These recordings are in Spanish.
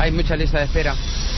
hay mucha lista de espera.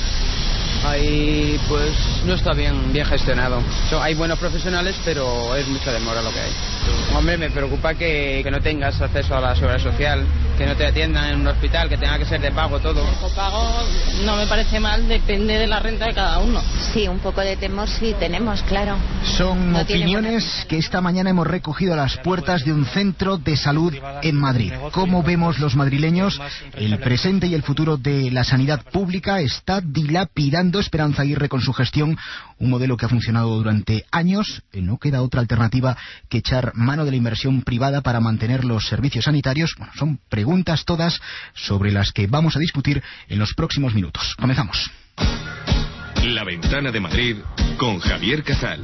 Ahí pues no está bien gestionado. Hay buenos profesionales, pero es mucha demora lo que hay. Hombre, me preocupa que no tengas acceso a la seguridad social, que no te atiendan en un hospital, que tenga que ser de pago todo. El copago no me parece mal, depende de la renta de cada uno. Sí, un poco de temor sí tenemos, claro. Son opiniones que esta mañana hemos recogido a las puertas de un centro de salud en Madrid. ¿Cómo vemos los madrileños? El presente y el futuro de la sanidad pública está dilapidando Esperanza Aguirre con su gestión, un modelo que ha funcionado durante años. No queda otra alternativa que echar mano de la inversión privada para mantener los servicios sanitarios. Bueno, son preguntas todas sobre las que vamos a discutir en los próximos minutos. Comenzamos. La Ventana de Madrid con Javier Casal.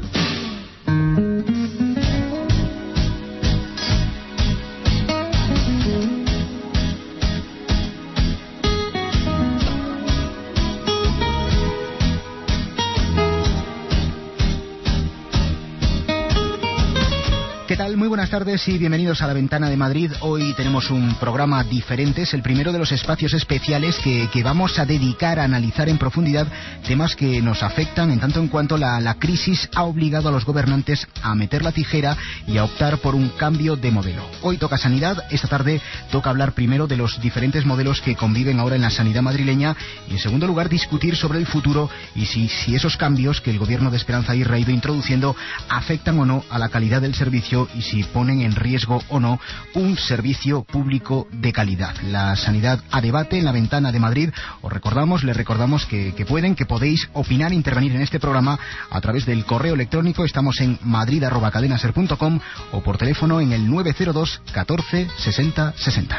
¿Qué tal? Muy buenas tardes y bienvenidos a La Ventana de Madrid. Hoy tenemos un programa diferente, es el primero de los espacios especiales que vamos a dedicar a analizar en profundidad temas que nos afectan en tanto en cuanto la crisis ha obligado a los gobernantes a meter la tijera y a optar por un cambio de modelo. Hoy toca sanidad, esta tarde toca hablar primero de los diferentes modelos que conviven ahora en la sanidad madrileña y en segundo lugar discutir sobre el futuro y si esos cambios que el gobierno de Esperanza Aguirre ha ido introduciendo afectan o no a la calidad del servicio y si ponen en riesgo o no un servicio público de calidad. La sanidad a debate en La Ventana de Madrid. Les recordamos que podéis opinar e intervenir en este programa a través del correo electrónico. Estamos en madrid@cadenaser.com o por teléfono en el 902 14 60 60.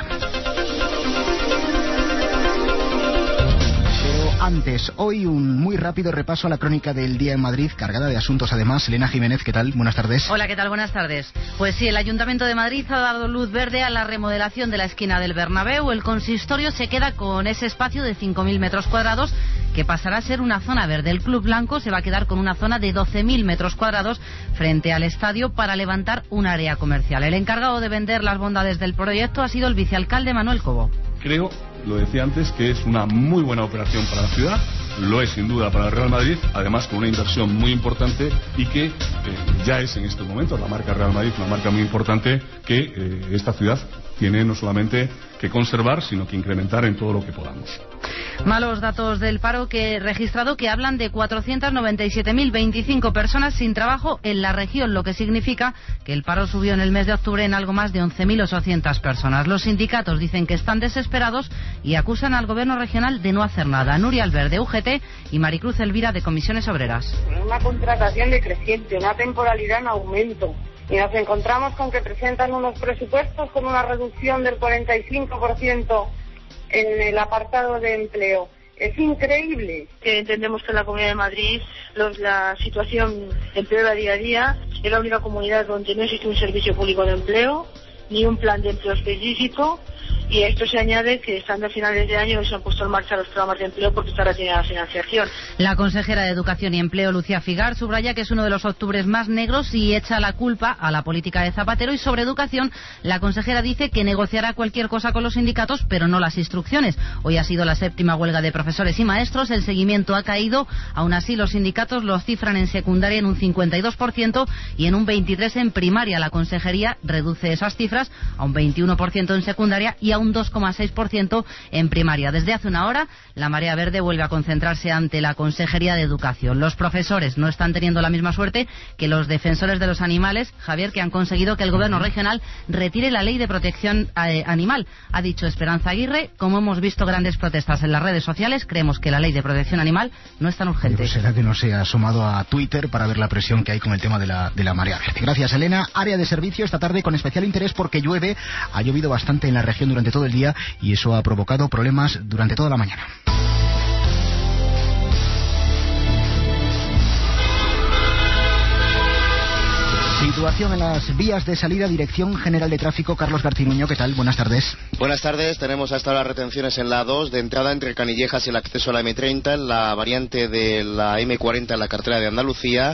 Antes, hoy un muy rápido repaso a la crónica del día en Madrid, cargada de asuntos además. Elena Jiménez, ¿qué tal? Buenas tardes. Hola, ¿qué tal? Buenas tardes. Pues sí, el Ayuntamiento de Madrid ha dado luz verde a la remodelación de la esquina del Bernabéu. El consistorio se queda con ese espacio de 5.000 metros cuadrados que pasará a ser una zona verde. El Club Blanco se va a quedar con una zona de 12.000 metros cuadrados frente al estadio para levantar un área comercial. El encargado de vender las bondades del proyecto ha sido el vicealcalde Manuel Cobo. Creo, lo decía antes, que es una muy buena operación para la ciudad, lo es sin duda para el Real Madrid, además con una inversión muy importante y que ya es en este momento la marca Real Madrid, una marca muy importante que esta ciudad tiene no solamente que conservar, sino que incrementar en todo lo que podamos. Malos datos del paro registrado que hablan de 497.025 personas sin trabajo en la región, lo que significa que el paro subió en el mes de octubre en algo más de 11.800 personas. Los sindicatos dicen que están desesperados y acusan al gobierno regional de no hacer nada. Nuria Albert de UGT y Maricruz Elvira de Comisiones Obreras. Una contratación decreciente, una temporalidad en aumento. Y nos encontramos con que presentan unos presupuestos con una reducción del 45% en el apartado de empleo. Es increíble. Que entendemos que en la Comunidad de Madrid la situación empeora día a día. Es la única comunidad donde no existe un servicio público de empleo, ni un plan de empleo específico. Y a esto se añade que estando a finales de año se han puesto en marcha los programas de empleo porque ahora tiene la financiación. La consejera de Educación y Empleo, Lucía Figar, subraya que es uno de los octubres más negros y echa la culpa a la política de Zapatero. Y sobre educación, la consejera dice que negociará cualquier cosa con los sindicatos, pero no las instrucciones. Hoy ha sido la 7ª huelga de profesores y maestros. El seguimiento ha caído. Aún así, los sindicatos los cifran en secundaria en un 52% y en un 23% en primaria. La consejería reduce esas cifras a un 21% en secundaria y a un 2,6% en primaria. Desde hace una hora, la Marea Verde vuelve a concentrarse ante la Consejería de Educación. Los profesores no están teniendo la misma suerte que los defensores de los animales, Javier, que han conseguido que el gobierno regional retire la ley de protección animal. Ha dicho Esperanza Aguirre, como hemos visto grandes protestas en las redes sociales, creemos que la ley de protección animal no es tan urgente. Pero será que no se ha asomado a Twitter para ver la presión que hay con el tema de la Marea Verde. Gracias, Elena. Área de servicio esta tarde con especial interés porque llueve. Ha llovido bastante en la región durante todo el día y eso ha provocado problemas durante toda la mañana. Situación en las vías de salida, Dirección General de Tráfico, Carlos Garcinuño, ¿qué tal? Buenas tardes. Buenas tardes, tenemos hasta ahora retenciones en la A2, de entrada entre Canillejas y el acceso a la M30, en la variante de la M40 en la carretera de Andalucía,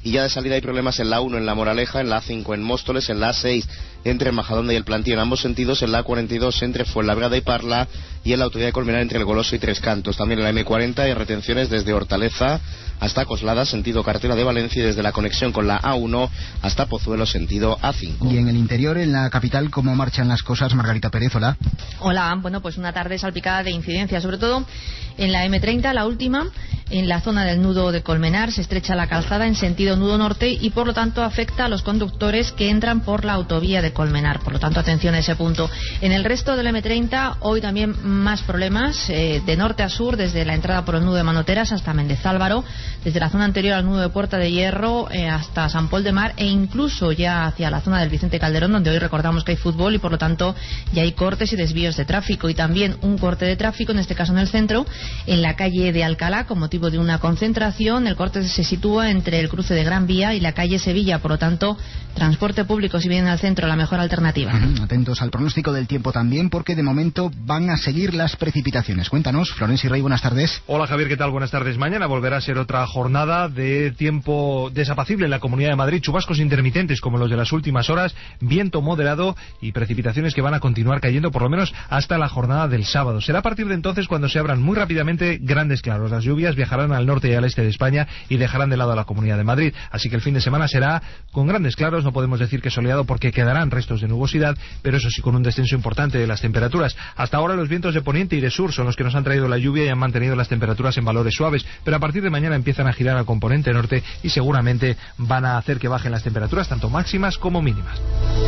y ya de salida hay problemas en la 1 en La Moraleja, en la A5 en Móstoles, en la A6 entre Majadahonda y El Plantío en ambos sentidos, en la A42 entre Fuenlabrada y Parla y en la autovía de Colmenar entre El Goloso y Tres Cantos. También en la M40 hay retenciones desde Hortaleza hasta Coslada, sentido carretera de Valencia, y desde la conexión con la A1 hasta Pozuelo, sentido A5. Y en el interior, en la capital, ¿cómo marchan las cosas? Margarita Pérez, hola. Hola, bueno, pues una tarde salpicada de incidencia, sobre todo en la M30, la última, en la zona del nudo de Colmenar, se estrecha la calzada en sentido nudo norte y por lo tanto afecta a los conductores que entran por la autovía de Colmenar, por lo tanto atención a ese punto. En el resto del M30, hoy también más problemas, de norte a sur, desde la entrada por el nudo de Manoteras hasta Méndez Álvaro, desde la zona anterior al nudo de Puerta de Hierro hasta San Pol de Mar e incluso ya hacia la zona del Vicente Calderón, donde hoy recordamos que hay fútbol y por lo tanto ya hay cortes y desvíos de tráfico, y también un corte de tráfico, en este caso en el centro, en la calle de Alcalá, con motivo de una concentración. El corte se sitúa entre el cruce de Gran Vía y la calle Sevilla, por lo tanto transporte público, si vienen al centro, la mejor alternativa. Atentos al pronóstico del tiempo también, porque de momento van a seguir las precipitaciones. Cuéntanos, Florencio Rey, buenas tardes. Hola Javier, ¿qué tal? Buenas tardes. Mañana volverá a ser otra jornada de tiempo desapacible en la Comunidad de Madrid, chubascos intermitentes como los de las últimas horas, viento moderado y precipitaciones que van a continuar cayendo por lo menos hasta la jornada del sábado. Será a partir de entonces cuando se abran muy rápidamente grandes claros. Las lluvias viajarán al norte y al este de España y dejarán de lado a la Comunidad de Madrid, así que el fin de semana será con grandes claros. No podemos decir que soleado porque quedarán restos de nubosidad, pero eso sí con un descenso importante de las temperaturas. Hasta ahora los vientos de poniente y de sur son los que nos han traído la lluvia y han mantenido las temperaturas en valores suaves, pero a partir de mañana empiezan a girar al componente norte y seguramente van a hacer que bajen las temperaturas tanto máximas como mínimas.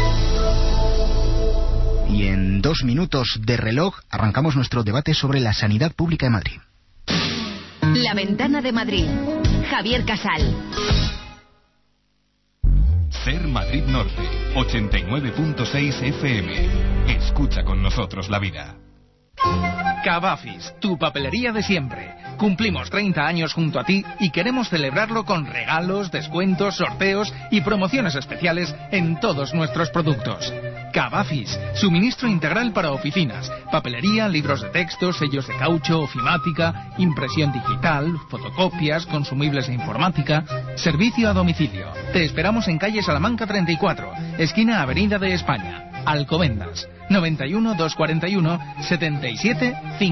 Y en 2 minutos de reloj arrancamos nuestro debate sobre la sanidad pública de Madrid. La Ventana de Madrid. Javier Casal. Ser Madrid Norte, 89.6 FM. Escucha con nosotros la vida. Cavafis, tu papelería de siempre. Cumplimos 30 años junto a ti y queremos celebrarlo con regalos, descuentos, sorteos y promociones especiales en todos nuestros productos. Cavafis, suministro integral para oficinas, papelería, libros de texto, sellos de caucho, ofimática, impresión digital, fotocopias, consumibles e informática, servicio a domicilio. Te esperamos en calle Salamanca 34, esquina Avenida de España. Alcobendas, 91 241 77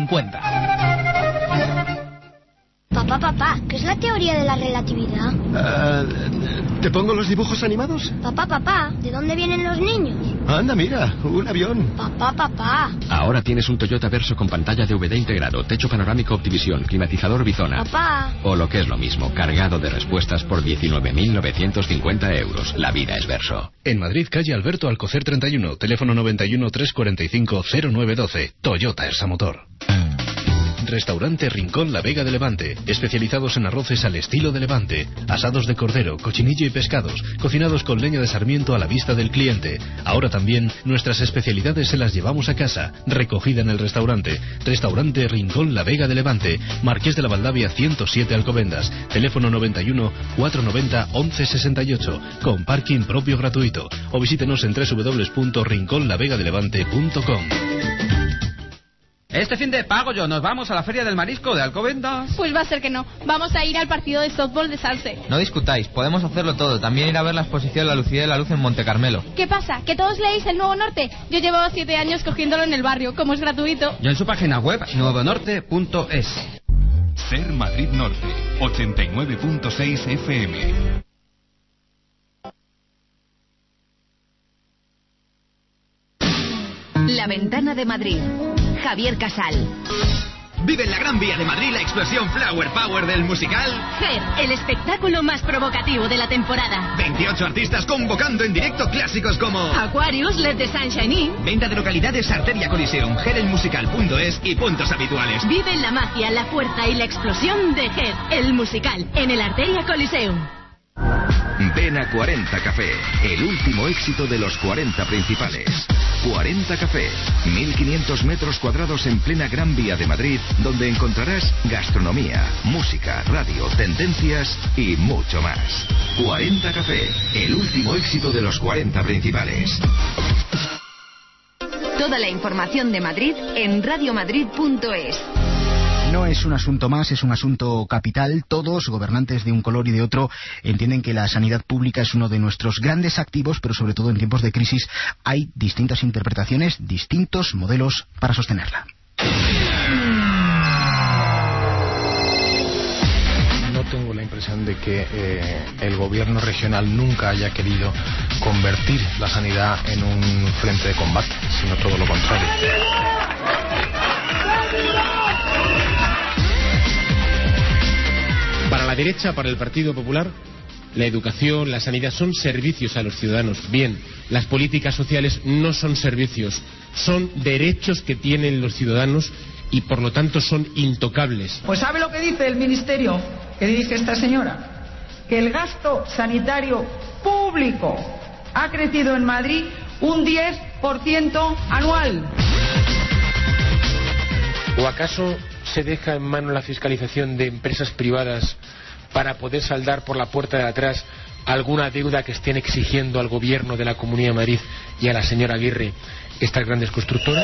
50. Papá, ¿qué es la teoría de la relatividad? ¿Te pongo los dibujos animados? Papá, ¿de dónde vienen los niños? Anda, mira, un avión. Papá. Ahora tienes un Toyota Verso con pantalla DVD integrado, techo panorámico Optivisión, climatizador Bizona. Papá. O lo que es lo mismo, cargado de respuestas por 19.950 euros. La vida es Verso. En Madrid, calle Alberto Alcocer 31, teléfono 91 345 0912. Toyota Ersa Motor. Restaurante Rincón La Vega de Levante, especializados en arroces al estilo de Levante, asados de cordero, cochinillo y pescados, cocinados con leña de sarmiento a la vista del cliente. Ahora también nuestras especialidades se las llevamos a casa, recogida en el restaurante. Restaurante Rincón La Vega de Levante, Marqués de la Valdavia 107 Alcobendas, teléfono 91 490 1168, con parking propio gratuito, o visítenos en www.rinconlavegadelevante.com. Este fin de pago nos vamos a la Feria del Marisco de Alcobendas. Pues va a ser que no. Vamos a ir al partido de softball de Salse. No discutáis, podemos hacerlo todo. También ir a ver la exposición La Lucía de la Luz en Monte Carmelo. ¿Qué pasa? ¿Que todos leéis El Nuevo Norte? Yo llevo 7 años cogiéndolo en el barrio, como es gratuito. Y en su página web, nuevonorte.es. Ser Madrid Norte, 89.6 FM. La Ventana de Madrid. Javier Casal. Vive en la Gran Vía de Madrid la explosión Flower Power del musical Hair, el espectáculo más provocativo de la temporada. 28 artistas convocando en directo clásicos como Aquarius, Let the Sunshine In. Venta de localidades Arteria Coliseum, herelmusical.es y puntos habituales. Vive la magia, la fuerza y la explosión de Hair, el musical, en el Arteria Coliseum. Ven a 40 Café, el último éxito de los 40 principales. 40 Café, 1.500 metros cuadrados en plena Gran Vía de Madrid, donde encontrarás gastronomía, música, radio, tendencias y mucho más. 40 Café, el último éxito de los 40 principales. Toda la información de Madrid en radiomadrid.es. No es un asunto más, es un asunto capital. Todos, gobernantes de un color y de otro, entienden que la sanidad pública es uno de nuestros grandes activos, pero sobre todo en tiempos de crisis hay distintas interpretaciones, distintos modelos para sostenerla. No tengo la impresión de que el gobierno regional nunca haya querido convertir la sanidad en un frente de combate, sino todo lo contrario. Para la derecha, para el Partido Popular, la educación, la sanidad son servicios a los ciudadanos. Bien, las políticas sociales no son servicios, son derechos que tienen los ciudadanos y por lo tanto son intocables. Pues ¿sabe lo que dice el ministerio que dirige esta señora? Que el gasto sanitario público ha crecido en Madrid un 10% anual. ¿O acaso se deja en mano la fiscalización de empresas privadas para poder saldar por la puerta de atrás alguna deuda que estén exigiendo al gobierno de la Comunidad de Madrid y a la señora Aguirre estas grandes constructoras?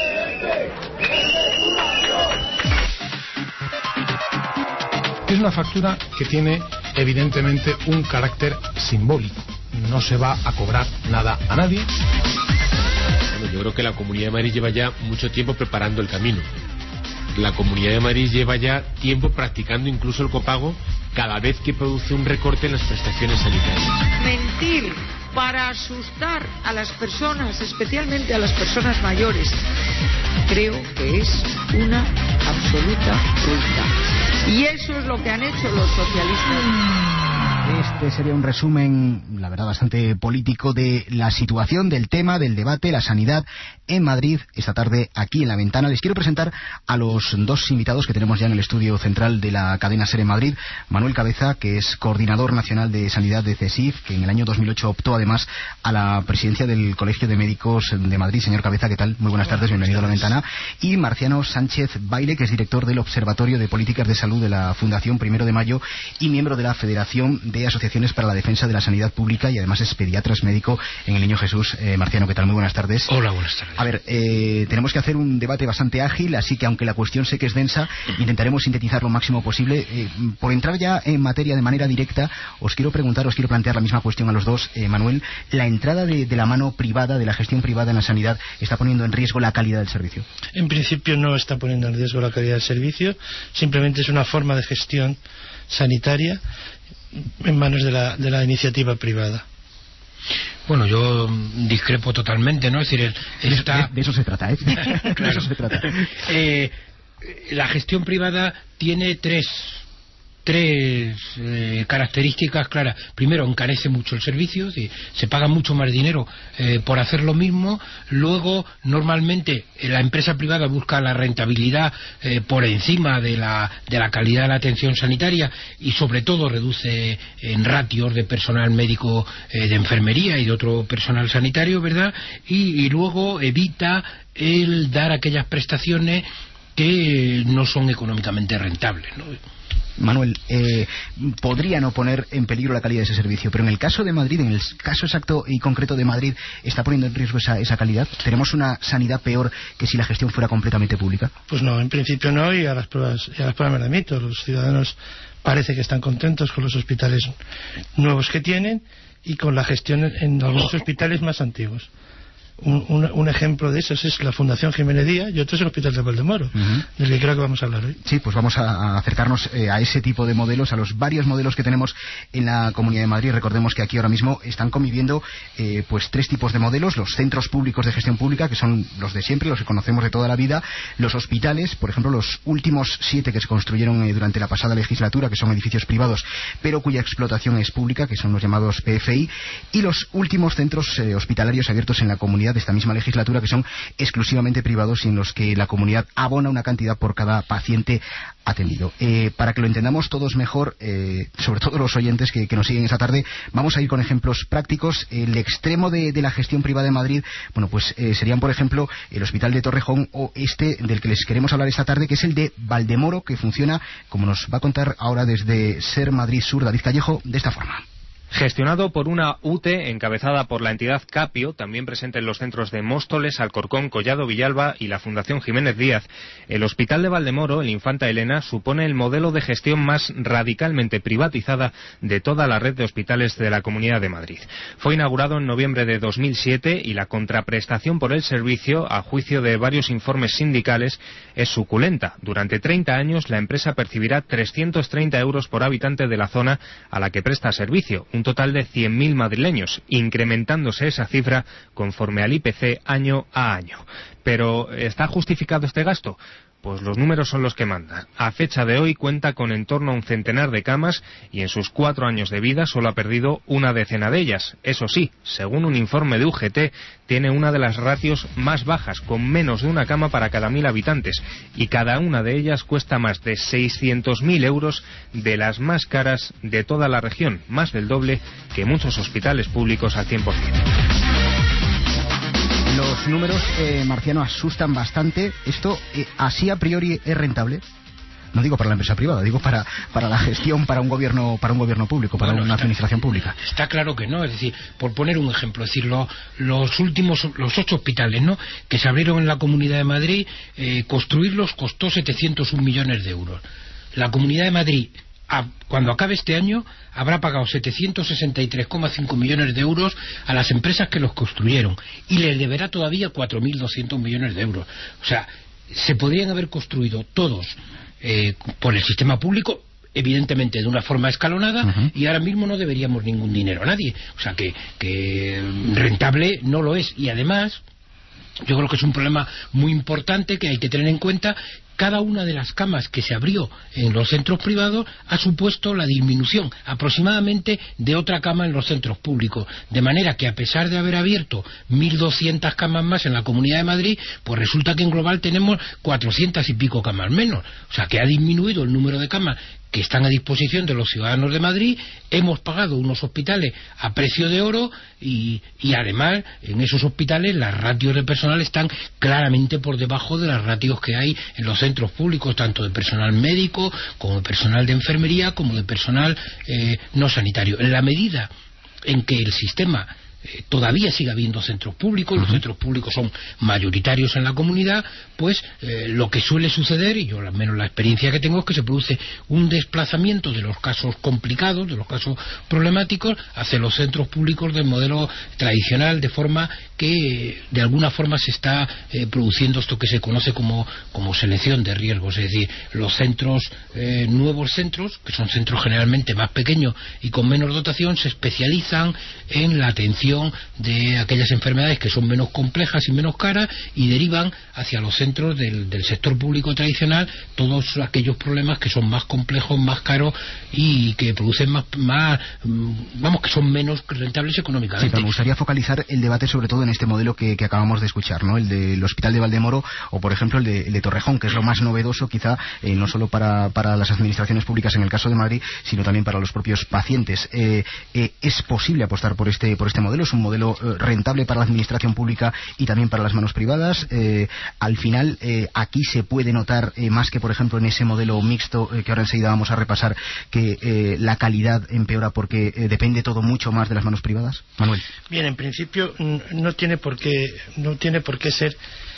Es una factura que tiene evidentemente un carácter simbólico. No se va a cobrar nada a nadie. Bueno, yo creo que la Comunidad de Madrid lleva ya mucho tiempo preparando el camino. La Comunidad de Madrid lleva ya tiempo practicando incluso el copago cada vez que produce un recorte en las prestaciones sanitarias. Mentir para asustar a las personas, especialmente a las personas mayores, creo que es una absoluta crueldad. Y eso es lo que han hecho los socialistas. Este sería un resumen, la verdad, bastante político de la situación, del tema, del debate, la sanidad en Madrid esta tarde aquí en La Ventana. Les quiero presentar a los dos invitados que tenemos ya en el estudio central de la cadena SER en Madrid. Manuel Cabeza, que es coordinador nacional de sanidad de CESIF, que en el año 2008 optó además a la presidencia del Colegio de Médicos de Madrid. Señor Cabeza, ¿qué tal? Muy buenas tardes, bienvenido a La Ventana. Y Marciano Sánchez Baile, que es director del Observatorio de Políticas de Salud de la Fundación 1 de Mayo y miembro de la Federación de Asociaciones para la Defensa de la Sanidad Pública y además es pediatra, es médico en el Niño Jesús. Marciano, ¿qué tal? Muy buenas tardes. Hola, buenas tardes. A ver, tenemos que hacer un debate bastante ágil, así que aunque la cuestión sé que es densa, intentaremos sintetizar lo máximo posible. Por entrar ya en materia de manera directa, os quiero plantear la misma cuestión a los dos. Manuel, ¿la entrada de la mano privada, de la gestión privada en la sanidad, está poniendo en riesgo la calidad del servicio? En principio no está poniendo en riesgo la calidad del servicio, simplemente es una forma de gestión sanitaria en manos de la iniciativa privada. Bueno, yo discrepo totalmente, ¿no? Es decir, de eso se trata, ¿eh? Claro. De eso se trata. La gestión privada tiene tres características claras. Primero, encarece mucho el servicio, se paga mucho más dinero por hacer lo mismo. Luego, normalmente la empresa privada busca la rentabilidad por encima de la calidad de la atención sanitaria y sobre todo reduce en ratios de personal médico, de enfermería y de otro personal sanitario, ¿verdad? Y luego evita el dar aquellas prestaciones que no son económicamente rentables, ¿no? Manuel, podría no poner en peligro la calidad de ese servicio, pero en el caso de Madrid, en el caso exacto y concreto de Madrid, ¿está poniendo en riesgo esa calidad? ¿Tenemos una sanidad peor que si la gestión fuera completamente pública? Pues no, en principio no, y a las pruebas me remito. Los ciudadanos parece que están contentos con los hospitales nuevos que tienen y con la gestión en algunos hospitales más antiguos. Un ejemplo de esos es la Fundación Jiménez Díaz y otro es el Hospital de Valdemoro, del que creo que vamos a hablar hoy. Sí, pues vamos a acercarnos a ese tipo de modelos, a los varios modelos que tenemos en la Comunidad de Madrid. Recordemos que aquí ahora mismo están conviviendo pues tres tipos de modelos: los centros públicos de gestión pública, que son los de siempre, los que conocemos de toda la vida; los hospitales, por ejemplo, los últimos 7 que se construyeron durante la pasada legislatura, que son edificios privados, pero cuya explotación es pública, que son los llamados PFI; y los últimos centros hospitalarios abiertos en la comunidad de esta misma legislatura, que son exclusivamente privados y en los que la comunidad abona una cantidad por cada paciente atendido. Para que lo entendamos todos mejor, sobre todo los oyentes que nos siguen esta tarde, vamos a ir con ejemplos prácticos. El extremo de la gestión privada en Madrid, bueno, pues serían, por ejemplo, el Hospital de Torrejón o este del que les queremos hablar esta tarde, que es el de Valdemoro, que funciona, como nos va a contar ahora desde SER Madrid Sur David Callejo, de esta forma. Gestionado por una UTE encabezada por la entidad Capio, también presente en los centros de Móstoles, Alcorcón, Collado Villalba y la Fundación Jiménez Díaz, el Hospital de Valdemoro, el Infanta Elena, supone el modelo de gestión más radicalmente privatizada de toda la red de hospitales de la Comunidad de Madrid. Fue inaugurado en noviembre de 2007 y la contraprestación por el servicio, a juicio de varios informes sindicales, es suculenta. Durante 30 años la empresa percibirá 330 euros por habitante de la zona a la que presta servicio, un total de 100.000 madrileños, incrementándose esa cifra conforme al IPC año a año. Pero, ¿está justificado este gasto? Pues los números son los que mandan. A fecha de hoy cuenta con en torno a un centenar de camas y en sus 4 años de vida solo ha perdido una decena de ellas. Eso sí, según un informe de UGT, tiene una de las ratios más bajas, con menos de una cama para cada 1.000 habitantes, y cada una de ellas cuesta más de 600.000 euros, de las más caras de toda la región, más del doble que muchos hospitales públicos al 100%. Los números, Marciano, asustan bastante. ¿Esto así a priori es rentable? No digo para la empresa privada, digo para la gestión, para un gobierno público, para una administración pública. Está claro que no. Es decir, por poner un ejemplo, es decir, los 8 hospitales, ¿no?, que se abrieron en la Comunidad de Madrid, construirlos costó 701 millones de euros. La Comunidad de Madrid, cuando acabe este año, habrá pagado 763,5 millones de euros a las empresas que los construyeron y les deberá todavía 4.200 millones de euros. O sea, se podrían haber construido todos por el sistema público, evidentemente de una forma escalonada, y ahora mismo no deberíamos ningún dinero a nadie. O sea, que rentable no lo es. Y además, yo creo que es un problema muy importante que hay que tener en cuenta. Cada una de las camas que se abrió en los centros privados ha supuesto la disminución aproximadamente de otra cama en los centros públicos, de manera que a pesar de haber abierto 1.200 camas más en la Comunidad de Madrid, pues resulta que en global tenemos 400 y pico camas menos. O sea, que ha disminuido el número de camas que están a disposición de los ciudadanos de Madrid. Hemos pagado unos hospitales a precio de oro y además en esos hospitales las ratios de personal están claramente por debajo de las ratios que hay en los centros públicos, tanto de personal médico como de personal de enfermería como de personal no sanitario. En la medida en que el sistema todavía sigue habiendo centros públicos, los centros públicos son mayoritarios en la comunidad, pues lo que suele suceder, y yo al menos la experiencia que tengo, es que se produce un desplazamiento de los casos complicados, de los casos problemáticos, hacia los centros públicos del modelo tradicional, de forma que de alguna forma se está produciendo esto que se conoce como selección de riesgos. Es decir, los centros, nuevos centros, que son centros generalmente más pequeños y con menos dotación, se especializan en la atención de aquellas enfermedades que son menos complejas y menos caras, y derivan hacia los centros del sector público tradicional todos aquellos problemas que son más complejos, más caros y que producen que son menos rentables económicamente. Sí, pero me gustaría focalizar el debate sobre todo en este modelo que acabamos de escuchar, ¿no? El del Hospital de Valdemoro, o por ejemplo el de Torrejón, que es lo más novedoso quizá, no solo para las administraciones públicas en el caso de Madrid, sino también para los propios pacientes. ¿Es posible apostar por este modelo? ¿Es un modelo rentable para la administración pública y también para las manos privadas? Al final, aquí se puede notar, más que por ejemplo en ese modelo mixto que ahora enseguida vamos a repasar, que la calidad empeora porque depende todo mucho más de las manos privadas. Manuel. Bien, en principio no tiene por qué ser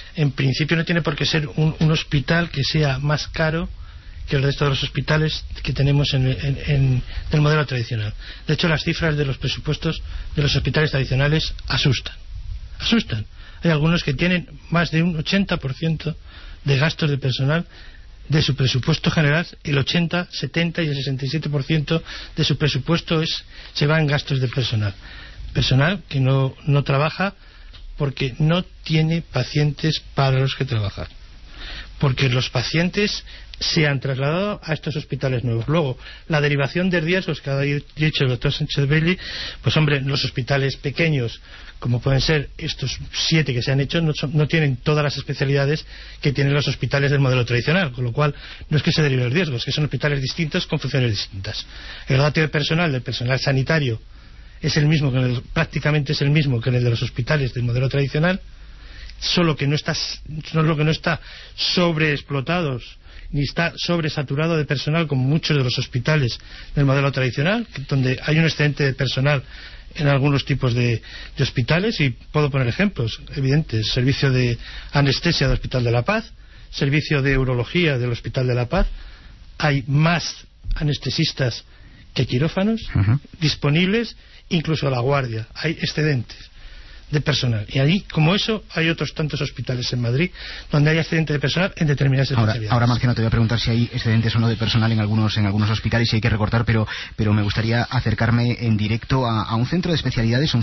un hospital que sea más caro que el resto de los hospitales que tenemos en el modelo tradicional. De hecho, las cifras de los presupuestos de los hospitales tradicionales asustan. Hay algunos que tienen más de un 80% de gastos de personal de su presupuesto general. El 80, 70 y el 67% de su presupuesto se va en gastos de personal. Personal que no trabaja porque no tiene pacientes para los que trabajar. Porque los pacientes se han trasladado a estos hospitales nuevos. Luego, la derivación de riesgos que ha dicho el doctor Sánchez Bailey, pues hombre, los hospitales pequeños, como pueden ser estos 7 que se han hecho, no tienen todas las especialidades que tienen los hospitales del modelo tradicional, con lo cual no es que se deriven riesgos, es que son hospitales distintos con funciones distintas. El ratio de personal del personal sanitario es el mismo, prácticamente es el mismo que el de los hospitales del modelo tradicional, solo que no está sobreexplotados ni está sobresaturado de personal como muchos de los hospitales del modelo tradicional, donde hay un excedente de personal en algunos tipos de hospitales, y puedo poner ejemplos evidentes: servicio de anestesia del Hospital de la Paz, servicio de urología del Hospital de la Paz. Hay más anestesistas que quirófanos disponibles, incluso a la guardia. Hay excedentes de personal, y ahí, como eso, hay otros tantos hospitales en Madrid donde hay excedente de personal en determinadas especialidades. Ahora, Marciano, te voy a preguntar si hay excedentes o no de personal en algunos hospitales, si hay que recortar, pero me gustaría acercarme en directo a un centro de especialidades,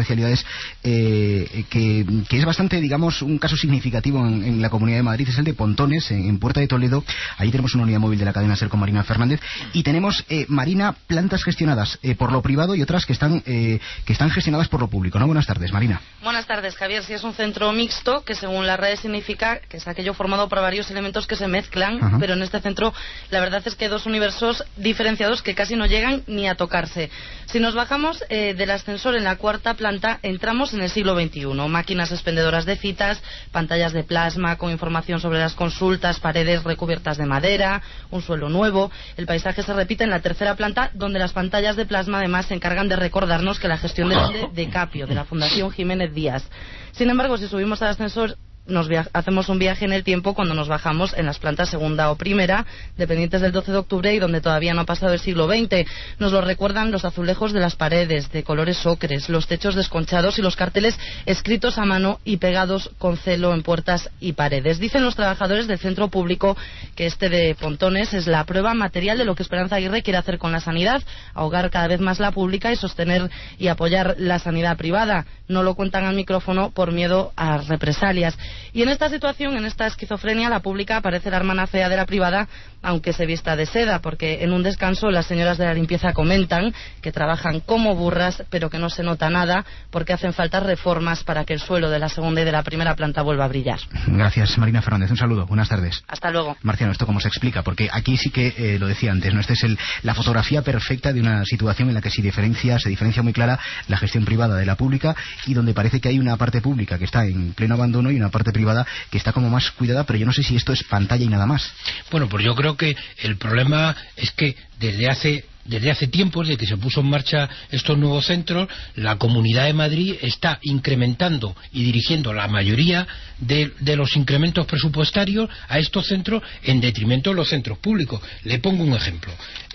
que es bastante, digamos, un caso significativo en la Comunidad de Madrid. Es el de Pontones, en Puerta de Toledo. Allí tenemos una unidad móvil de la cadena SER con Marina Fernández, y tenemos, Marina, plantas gestionadas por lo privado y otras que están gestionadas por lo público, ¿no? Buenas tardes, Marina. Buenas tardes, Javier. Sí, es un centro mixto, que según la RAE significa que es aquello formado por varios elementos que se mezclan, pero en este centro la verdad es que hay dos universos diferenciados que casi no llegan ni a tocarse. Si nos bajamos del ascensor en la cuarta planta, entramos en el siglo XXI. Máquinas expendedoras de citas, pantallas de plasma con información sobre las consultas, paredes recubiertas de madera, un suelo nuevo. El paisaje se repite en la tercera planta, donde las pantallas de plasma además se encargan de recordarnos que la gestión depende de Capio, de la Fundación Jiménez Díaz. Sin embargo, si subimos al ascensor, hacemos un viaje en el tiempo cuando nos bajamos en las plantas segunda o primera, dependientes del 12 de octubre y donde todavía no ha pasado el siglo XX. Nos lo recuerdan los azulejos de las paredes, de colores ocres, los techos desconchados y los carteles escritos a mano y pegados con celo en puertas y paredes. Dicen los trabajadores del centro público que este de Pontones es la prueba material de lo que Esperanza Aguirre quiere hacer con la sanidad: ahogar cada vez más la pública y sostener y apoyar la sanidad privada. No lo cuentan al micrófono por miedo a represalias. Y en esta situación, en esta esquizofrenia, la pública parece la hermana fea de la privada, aunque se vista de seda, porque en un descanso las señoras de la limpieza comentan que trabajan como burras, pero que no se nota nada, porque hacen falta reformas para que el suelo de la segunda y de la primera planta vuelva a brillar. Gracias, Marina Fernández. Un saludo. Buenas tardes. Hasta luego. Marciano, ¿esto cómo se explica? Porque aquí sí que, lo decía antes, ¿no? Esta es la fotografía perfecta de una situación en la que se diferencia muy clara la gestión privada de la pública, y donde parece que hay una parte pública que está en pleno abandono y una parte privada que está como más cuidada, pero yo no sé si esto es pantalla y nada más. Bueno, pues yo creo que el problema es que desde hace tiempo, desde que se puso en marcha estos nuevos centros, la Comunidad de Madrid está incrementando y dirigiendo la mayoría de los incrementos presupuestarios a estos centros en detrimento de los centros públicos. Le pongo un ejemplo.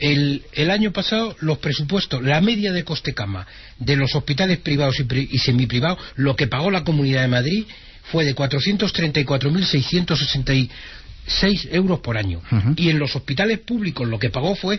El año pasado los presupuestos, la media de coste cama de los hospitales privados y semiprivados, lo que pagó la Comunidad de Madrid fue de 434.666 euros por año. Y en los hospitales públicos lo que pagó fue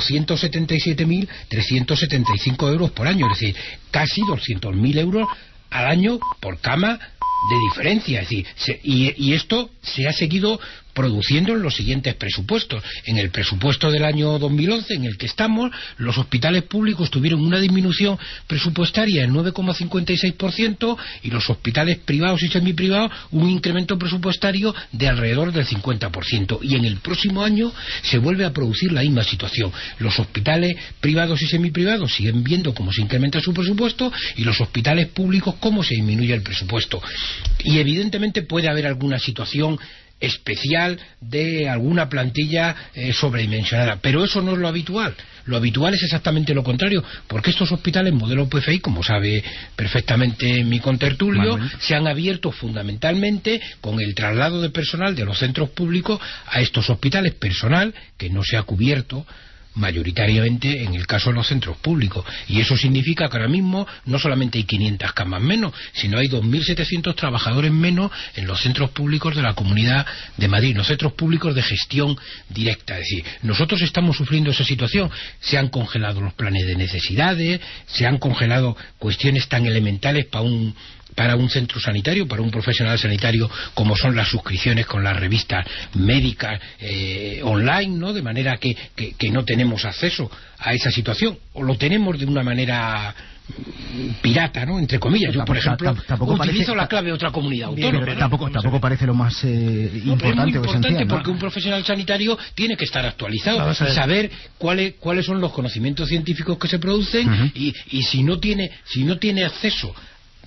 277.375 euros por año, es decir, casi 200.000 euros al año por cama de diferencia. Es decir, y esto se ha seguido produciendo en los siguientes presupuestos. En el presupuesto del año 2011, en el que estamos, los hospitales públicos tuvieron una disminución presupuestaria del 9,56% y los hospitales privados y semiprivados un incremento presupuestario de alrededor del 50%. Y en el próximo año se vuelve a producir la misma situación. Los hospitales privados y semiprivados siguen viendo cómo se incrementa su presupuesto, y los hospitales públicos cómo se disminuye el presupuesto. Y evidentemente puede haber alguna situación especial de alguna plantilla sobredimensionada, pero eso no es lo habitual. Lo habitual es exactamente lo contrario, porque estos hospitales modelo PFI, como sabe perfectamente mi contertulio, se han abierto fundamentalmente con el traslado de personal de los centros públicos a estos hospitales, personal que no se ha cubierto mayoritariamente en el caso de los centros públicos, y eso significa que ahora mismo no solamente hay 500 camas menos, sino hay 2.700 trabajadores menos en los centros públicos de la Comunidad de Madrid, los centros públicos de gestión directa. Es decir, nosotros estamos sufriendo esa situación. Se han congelado los planes de necesidades, se han congelado cuestiones tan elementales para un centro sanitario, para un profesional sanitario, como son las suscripciones con las revistas médicas online, ¿no? De manera que no tenemos acceso a esa situación, o lo tenemos de una manera pirata, ¿no? Entre comillas. Yo, por ejemplo, utilizo la clave de otra comunidad autónoma. Pero tampoco parece lo más importante o esencial, ¿no? Porque un profesional sanitario tiene que estar actualizado, saber cuáles son los conocimientos científicos que se producen, y si no tiene acceso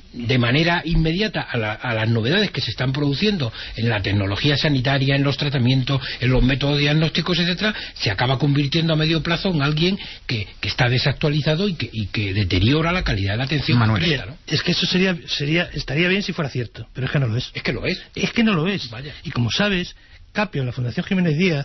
de manera inmediata a las novedades que se están produciendo en la tecnología sanitaria, en los tratamientos, en los métodos diagnósticos, etcétera, se acaba convirtiendo a medio plazo en alguien que está desactualizado y que deteriora la calidad de la atención. Manuel, ¿no? Es que eso estaría bien si fuera cierto, pero es que no lo es. Es que lo es. Es que no lo es. Vaya. Y como sabes, Capio, la Fundación Jiménez Díaz,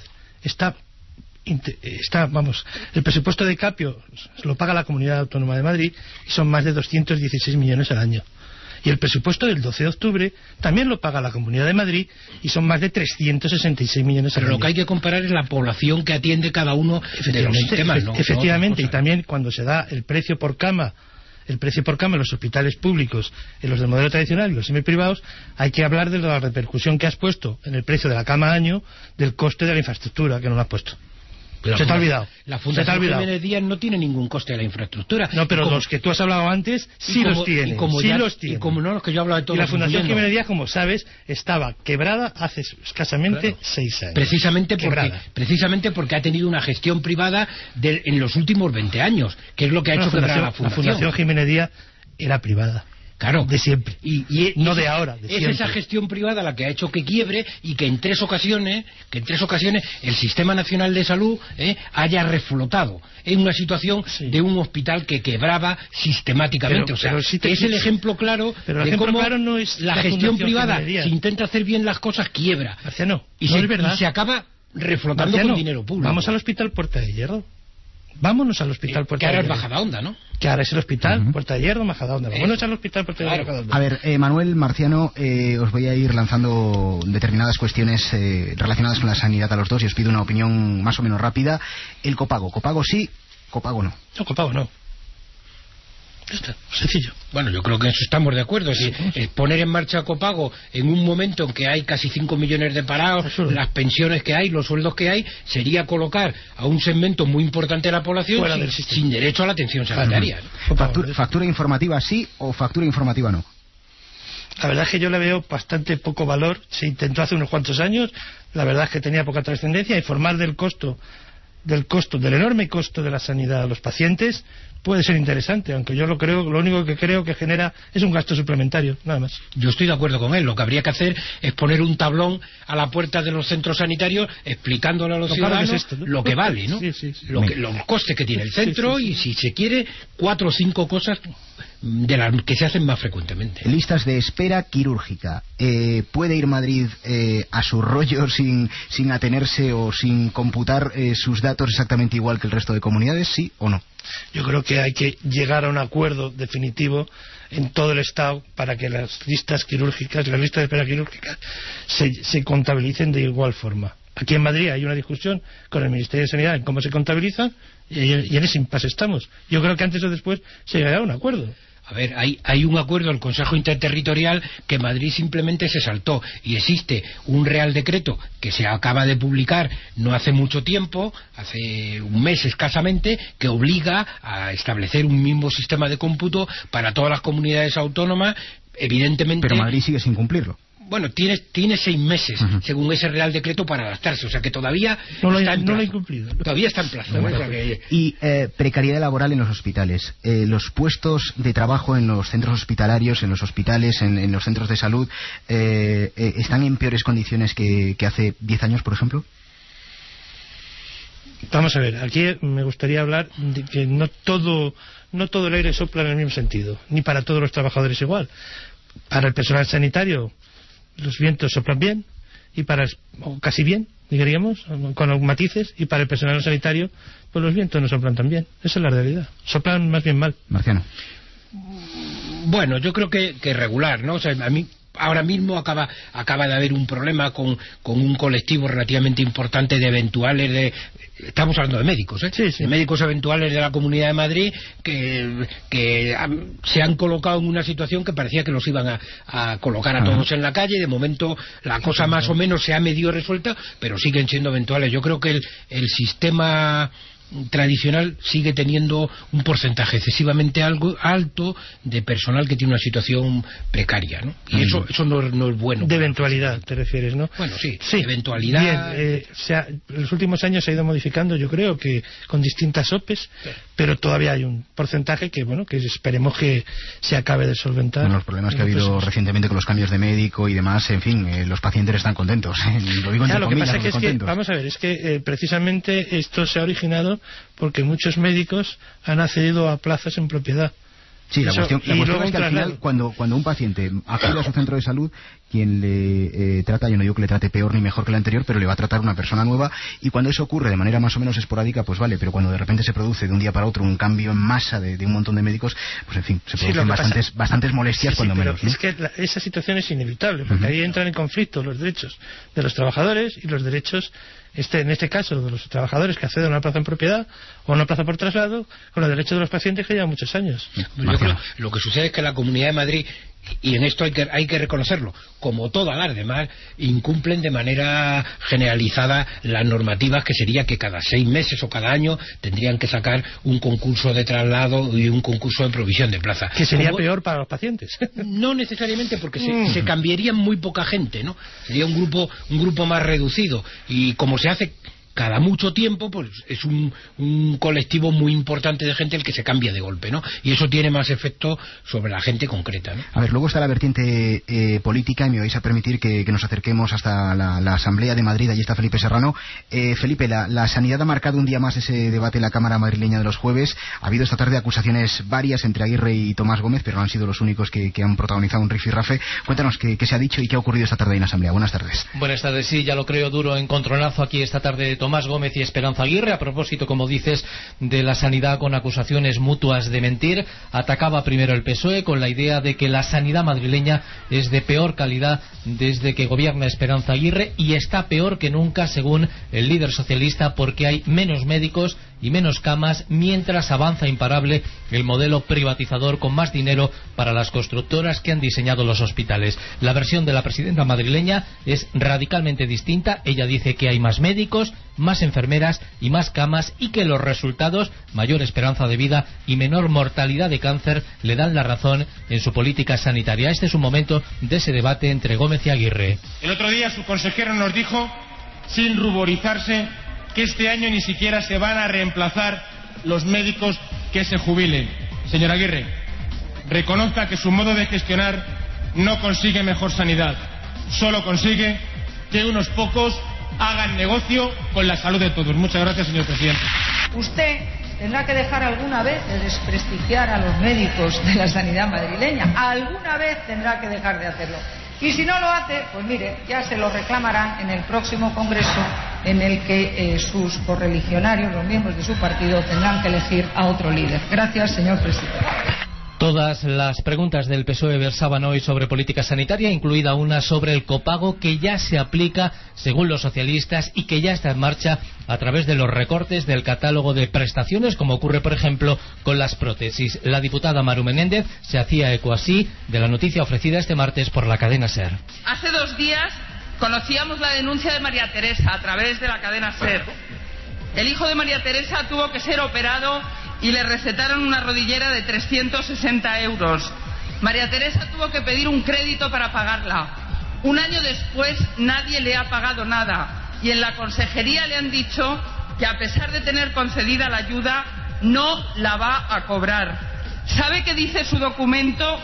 el presupuesto de Capio lo paga la Comunidad Autónoma de Madrid y son más de 216 millones al año. Y el presupuesto del 12 de octubre también lo paga la Comunidad de Madrid y son más de 366 millones al año. Pero lo que hay que comparar es la población que atiende cada uno de los sistemas, ¿no? Efectivamente, y también cuando se da el precio por cama en los hospitales públicos, en los del modelo tradicional y los semiprivados, hay que hablar de la repercusión que has puesto en el precio de la cama año del coste de la infraestructura, que no lo has puesto. Se te ha olvidado. La Fundación Jiménez Díaz no tiene ningún coste de la infraestructura. No, pero los que tú has hablado antes los tienen. Y como no, los que yo he hablado de todos. Y la Fundación Jiménez Díaz, como sabes, estaba quebrada hace escasamente 6 años. Precisamente porque ha tenido una gestión privada en los últimos 20 años, que es lo que ha hecho quebrar a la Fundación. La Fundación Jiménez Díaz era privada. Claro, de siempre, no de ahora, de siempre. Es esa gestión privada la que ha hecho que quiebre y que en tres ocasiones el Sistema Nacional de Salud haya reflotado en una situación de un hospital que quebraba sistemáticamente. Que es el ejemplo claro de cómo no es la gestión privada, si intenta hacer bien las cosas, quiebra. Y se acaba reflotando con dinero público. Vamos al Hospital Puerta de Hierro. Vámonos al Hospital Puerta de Hierro. Que ahora es Majadahonda, ¿no? Que ahora es el Hospital Puerta de Hierro, Majadahonda. Vámonos al Hospital Puerta de Hierro, Majadahonda. A ver, Manuel, Marciano, os voy a ir lanzando determinadas cuestiones relacionadas con la sanidad a los dos y os pido una opinión más o menos rápida. El copago. ¿Copago sí? ¿Copago no? No, copago no. Está sencillo. Bueno, yo creo que en eso estamos de acuerdo. Poner en marcha copago en un momento en que hay casi 5 millones de parados, las pensiones que hay, los sueldos que hay, sería colocar a un segmento muy importante de la población sin derecho a la atención sanitaria. ¿Factura informativa sí o factura informativa no? La verdad es que yo le veo bastante poco valor. Se intentó hace unos cuantos años, la verdad es que tenía poca trascendencia. Informar del enorme costo de la sanidad a los pacientes puede ser interesante, aunque yo lo único que creo que genera es un gasto suplementario, nada más. Yo estoy de acuerdo con él. Lo que habría que hacer es poner un tablón a la puerta de los centros sanitarios explicándole a los ciudadanos lo que vale, ¿no? Los costes que tiene el centro y, si se quiere, 4 o 5 cosas de las que se hacen más frecuentemente. Listas de espera quirúrgica. ¿Puede ir Madrid a su rollo sin atenerse o sin computar sus datos exactamente igual que el resto de comunidades, sí o no? Yo creo que hay que llegar a un acuerdo definitivo en todo el Estado para que las listas de espera quirúrgicas se contabilicen de igual forma. Aquí en Madrid hay una discusión con el Ministerio de Sanidad en cómo se contabilizan y en ese impasse estamos. Yo creo que antes o después se llegará a un acuerdo. A ver, hay un acuerdo del Consejo Interterritorial que Madrid simplemente se saltó, y existe un Real Decreto que se acaba de publicar no hace mucho tiempo, hace un mes escasamente, que obliga a establecer un mismo sistema de cómputo para todas las comunidades autónomas, evidentemente. Pero Madrid sigue sin cumplirlo. Bueno, tiene 6 meses, según ese Real Decreto, para adaptarse, o sea que todavía no lo ha incumplido. Todavía está en plazo. Y precariedad laboral en los hospitales. Los puestos de trabajo en los centros hospitalarios, en los hospitales, en los centros de salud, ¿están en peores condiciones que hace 10 años, por ejemplo? Vamos a ver, aquí me gustaría hablar de que no todo el aire sopla en el mismo sentido, ni para todos los trabajadores igual. Para el personal sanitario los vientos soplan bien, o casi bien, diríamos, con los matices, y para el personal sanitario pues los vientos no soplan tan bien. Esa es la realidad. Soplan más bien mal. Marciano. Bueno, yo creo que regular, ¿no? O sea, a mí ahora mismo acaba de haber un problema con un colectivo relativamente importante de eventuales estamos hablando de médicos, de médicos eventuales de la Comunidad de Madrid que se han colocado en una situación que parecía que los iban a colocar a todos en la calle. De momento la cosa más o menos se ha medio resuelta, pero siguen siendo eventuales. Yo creo que el sistema tradicional sigue teniendo un porcentaje excesivamente alto de personal que tiene una situación precaria, ¿no? Y eso no es bueno. De eventualidad, te refieres, ¿no? Bueno, sí. Eventualidad. Bien, en los últimos años se ha ido modificando, yo creo que con distintas OPEs, pero todavía hay un porcentaje que esperemos que se acabe de solventar. Bueno, los problemas que ha habido recientemente con los cambios de médico y demás, en fin, los pacientes están contentos. Lo digo entre comillas, lo que pasa es que, vamos a ver, es que precisamente esto se ha originado porque muchos médicos han accedido a plazas en propiedad. Sí, la cuestión es que al final, cuando un paciente acude a su centro de salud, quien le trata, yo no digo que le trate peor ni mejor que el anterior, pero le va a tratar una persona nueva, y cuando eso ocurre de manera más o menos esporádica, pues vale, pero cuando de repente se produce de un día para otro un cambio en masa de un montón de médicos, pues en fin, se producen bastantes molestias cuando menos, ¿no? Es que esa situación es inevitable, porque ahí entran en conflicto los derechos de los trabajadores y los derechos, en este caso, de los trabajadores que acceden a una plaza en propiedad o a una plaza por traslado, con los derechos de los pacientes que llevan muchos años. Yo creo, lo que sucede es que la Comunidad de Madrid, y en esto hay que reconocerlo, como todas las demás, incumplen de manera generalizada las normativas, que sería que cada 6 meses o cada año tendrían que sacar un concurso de traslado y un concurso de provisión de plaza. Que sería peor para los pacientes. No necesariamente, porque se cambiarían muy poca gente, ¿no? Sería un grupo más reducido, y como se hace cada mucho tiempo, pues es un colectivo muy importante de gente el que se cambia de golpe, ¿no? Y eso tiene más efecto sobre la gente concreta, ¿no? A ver, luego está la vertiente política, y me vais a permitir que nos acerquemos hasta la Asamblea de Madrid. Allí está Felipe Serrano. Felipe, la sanidad ha marcado un día más ese debate en la Cámara madrileña de los jueves. Ha habido esta tarde acusaciones varias entre Aguirre y Tomás Gómez, pero no han sido los únicos que han protagonizado un rifirrafe. Cuéntanos qué se ha dicho y qué ha ocurrido esta tarde en la Asamblea. Buenas tardes. Buenas tardes, sí, ya lo creo, duro encontronazo aquí esta tarde Tomás Gómez y Esperanza Aguirre, a propósito, como dices, de la sanidad con acusaciones mutuas de mentir. Atacaba primero el PSOE con la idea de que la sanidad madrileña es de peor calidad desde que gobierna Esperanza Aguirre, y está peor que nunca, según el líder socialista, porque hay menos médicos y menos camas, mientras avanza imparable el modelo privatizador con más dinero para las constructoras que han diseñado los hospitales. La versión de la presidenta madrileña es radicalmente distinta. Ella dice que hay más médicos, más enfermeras y más camas, y que los resultados, mayor esperanza de vida y menor mortalidad de cáncer, le dan la razón en su política sanitaria. Este es un momento de ese debate entre Gómez y Aguirre. El otro día su consejero nos dijo, sin ruborizarse, que este año ni siquiera se van a reemplazar los médicos que se jubilen. Señor Aguirre, reconozca que su modo de gestionar no consigue mejor sanidad, solo consigue que unos pocos hagan negocio con la salud de todos. Muchas gracias, señor presidente. Usted tendrá que dejar alguna vez de desprestigiar a los médicos de la sanidad madrileña. Alguna vez tendrá que dejar de hacerlo. Y si no lo hace, pues mire, ya se lo reclamarán en el próximo Congreso, en el que sus correligionarios, los miembros de su partido, tendrán que elegir a otro líder. Gracias, señor presidente. Todas las preguntas del PSOE versaban hoy sobre política sanitaria, incluida una sobre el copago, que ya se aplica según los socialistas y que ya está en marcha a través de los recortes del catálogo de prestaciones, como ocurre por ejemplo con las prótesis. La diputada Maru Menéndez se hacía eco así de la noticia ofrecida este martes por la cadena SER. Hace 2 días conocíamos la denuncia de María Teresa a través de la cadena SER. El hijo de María Teresa tuvo que ser operado y le recetaron una rodillera de 360 euros. María Teresa tuvo que pedir un crédito para pagarla. 1 año después nadie le ha pagado nada, y en la consejería le han dicho que, a pesar de tener concedida la ayuda, no la va a cobrar. ¿Sabe qué dice su documento?